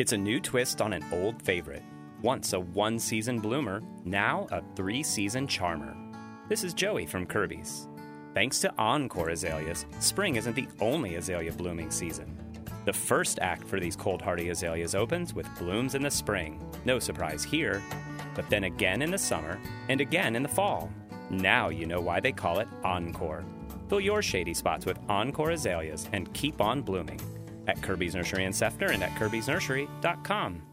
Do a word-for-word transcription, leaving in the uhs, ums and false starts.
It's a new twist on an old favorite. Once a one-season bloomer, now a three-season charmer. This is Joey from Kirby's. Thanks to Encore azaleas, spring isn't the only azalea blooming season. The first act for these cold-hardy azaleas opens with blooms in the spring. No surprise here, but then again in the summer and again in the fall. Now you know why they call it Encore. Fill your shady spots with Encore azaleas and keep on blooming at Kirby's Nursery in Sefner and at kirbys nursery dot com.